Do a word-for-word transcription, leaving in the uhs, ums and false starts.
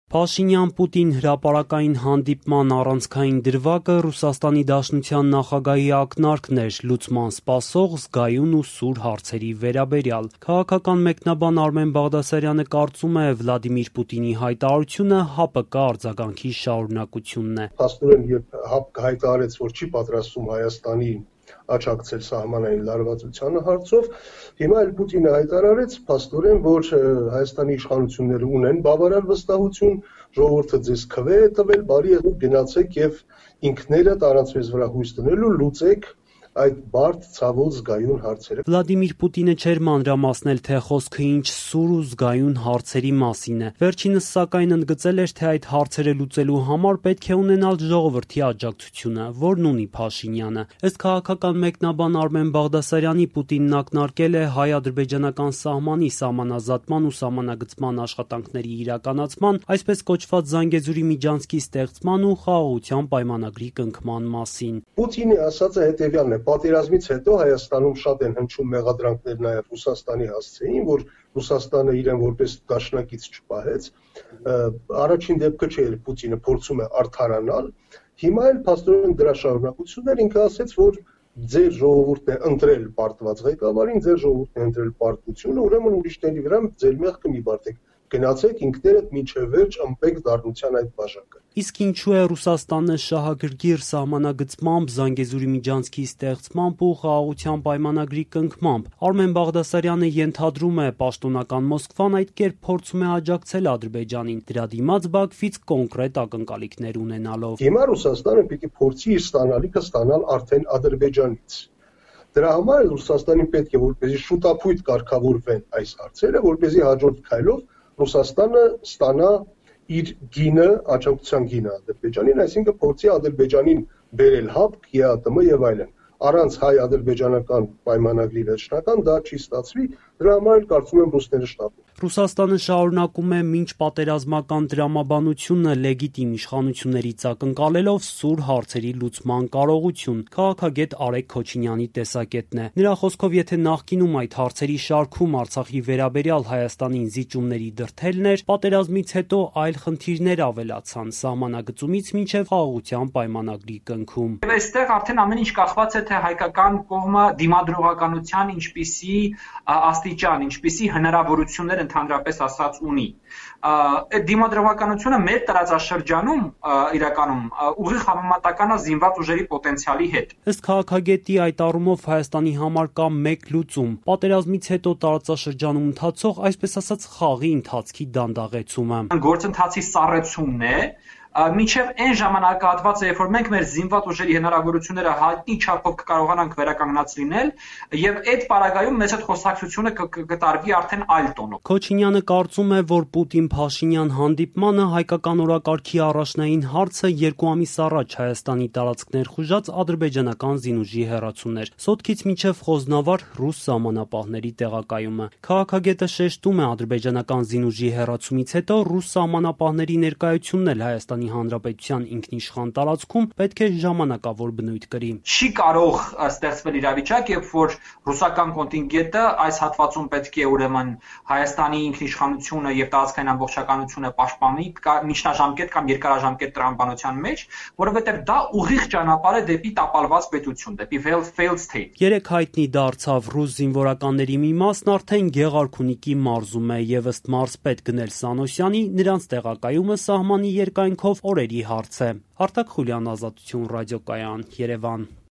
Փաշինյան-Պուտին հրապարակային հանդիպման առանցքային դրվագը Ռուսաստանի Դաշնության նախագահի ակնարկն էր լուծման սպասող զգայուն ու սուր հարցերի վերաբերյալ։ Քաղաքական մեկնաբան Արմեն Բաղդասարյանը կարծում է Վլադիմիր Պուտինի հայտարարությունը ՀԱՊԿ արձագանքի շարունակությունն է։ Փաստորեն, երբ ՀԱՊԿ հայտարարեց, որ չի պատրաստվում Հայաստանի աջակցել սահմանային լարվածությանը հարցով, հիմա էլ Պուտինը հայտարարեց փաստորեն, որ Հայաստանի իշխանությունները ունեն բավարար վստահություն, ժողովուրդը ձեզ քվե է տվել, բարի եղեք գնացեք եւ ինքներդ առանց մեզ վրա հույս դնելու լուծեք այդ բարդ ցավոտ զգայուն հարցերը։ Վլադիմիր Պուտինը չէր մանրամասնել, թե խոսքը ինչ սուր ու զգայուն հարցերի մասին է։ Վերջինս սակայն ընդգծել էր, թե այդ հարցերը լուծելու համար պետք է ունենալ ժողովրդի աջակցությունը, որն ունի Փաշինյանը։ Ըստ քաղաքական մեկնաբան Արմեն Բաղդասարյանի, Պուտինն ակնարկել է հայ-ադրբեջանական սահմանի սահմանազատման ու սահմանագծման աշխատանքների իրականացման, այսպես կոչված Զանգեզուրի միջանցքի ստեղծման ու խաղաղության պայմանագրի կնքման մասին։ Պուտինի ասածը հետևյալն է. պատերազմից հետո Հայաստանում շատ են հնչում մեղադրանքներ նաև Ռուսաստանի հասցեին, որ Ռուսաստանը իրեն որպես դաշնակից չպահեց։ Առաջին դեպքը չէ, Պուտինը փորձում է արդարանալ։ Հիմա էլ փաստորեն դրա շարունակությունն էր, ինքը ասաց, որ ձեր ժողովուրդն է ընտրել պարտված ղեկավարին, ձեր ժողովուրդն է ընտրել պարտությունը, ուրեմն ուրիշների վրա ձեր մեղքը մի բարդեք։ Գնացեք ինքներդ մինչև վերջ ըմպեք դառնության այդ բաժակը։ Իսկ ինչու է Ռուսաստանը շահագրգիռ սահմանագծմամբ, Զանգեզուրի միջանցքի ստեղծմամբ ու խաղաղության պայմանագրի կնքմամբ։ Արմեն Բաղդասարյանը ենթադրում է, պաշտոնական Մոսկվան այդ կերպ փորձում է աջակցել Ադրբեջանին, դրա դիմաց Բաքվից կոնկրետ ակնկալիքներ ունենալով։ Հիմա Ռուսաստանը պիտի փորձի իր ստանալիքը ստանալ արդեն Ադրբեջանից։ Դրա համար Ռուսաստանին պետք է որպեսզի շուտապույտ կարգավորվեն այս հարցերը, որպեսզի հաջորդ քայլով Ռուսաստանը ստանա իր գինը, աջակցության գինը Ադրբեջանին, այսինքն փորձի Ադրբեջանին բերել ՀԱՊԿ, ԵԱՏՄ եւ այլն։ Առանց հայ-ադրբեջանական պայմանագրի վերջնական դա չի ստացվի, դրա համար էլ կարծում եմ ռուսները շտապում։ Ռուսաստանը շարունակում է մինչ պատերազմական տրամաբանությունը լեգիտիմ իշխանություններից ակնկալելով սուր հարցերի լուծման կարողություն։ Քաղաքագետ Արեգ Քոչինյանի տեսակետն է։ Նրա խոսքով, եթե նախկինում այդ հարցերի շարքում Արցախի վերաբերյալ Հայաստանին զիջումների դրդելն էր, պատերազմից հետո այլ խնդիրներ ավելացան՝ սահմանագծումից մինչև խաղաղության պայմանագրի կնքում։ Եվ այստեղ արդեն ամեն ինչ կախված է, թե հայկական կողմը դիմադրողականության ինչպիսի աստիճան, ինչպիսի հնարավորություններ ընդհանրապես ասած ունի։ Այդ դիմադրողականությունը մեր տարածաշրջանում իրականում ուղիղ համեմատական է զինված ուժերի պոտենցիալի հետ։ Ըստ քաղաքագետի, այդ առումով Հայաստանի համար կա մեկ լուծում՝ պատերազմից հետո տարածաշրջանում ընթացող, այսպես ասած, խաղի ընթացքի դանդաղեցումը։ Գործընթացի սառեցումն է, մինչև այն ժամանակահատվածը, երբ որ մենք մեր զինված ուժերի հնարավորությունները հայտնի չափով կկարողանանք վերականգնած լինել, եւ այդ պարագայում մեծ այդ խոսակցությունը կտարվի արդեն այլ տոնով։ Քոչինյանը կարծում է, որ Պուտին-Փաշինյան հանդիպմանը հայկական օրակարգի առաջնային հարցը երկու ամիս առաջ Հայաստանի տարածքներ խուժած ադրբեջանական զինուժի հեռացումն էր, Սոտքից մինչև Խոզնավար ռուս սահմանապահների տեղակայումը։ Քաղաքագետը շեշտում է, ադրբեջանական զինուժի հեռացումից հետո ռուս սահմանապահների ներկայությունն էլ Հայաստանի Հանրապետության ինքնիշխան տարածքում պետք է ժամանակավոր բնույթ կրի։ Չի կարող ստեղծվել իրավիճակ, երբ որ ռուսական կոնտինգենտը այս հատվածում պետք է ուրեմն Հայաստանի ինքնիշխանությունը եւ տարածքային ամբողջականությունը պաշտպանի միջնաժամկետ կամ երկարաժամկետ տրամաբանության մեջ, որովհետեւ դա ուղիղ ճանապարհ է դեպի տապալված պետություն, դեպի failed state։ Երեք հայտնի դարձավ ռուս զինվորականների մի մասն արդեն Գեղարքունիքի մարզում է եւ ըստ մարզպետ Գնել Սանոսյանի նրանց տեղակայումը սահմանի երկայնքով օրերի հարց է։ Արտակ Խուլյան, Ազատություն ռադիոկայան, Երևան։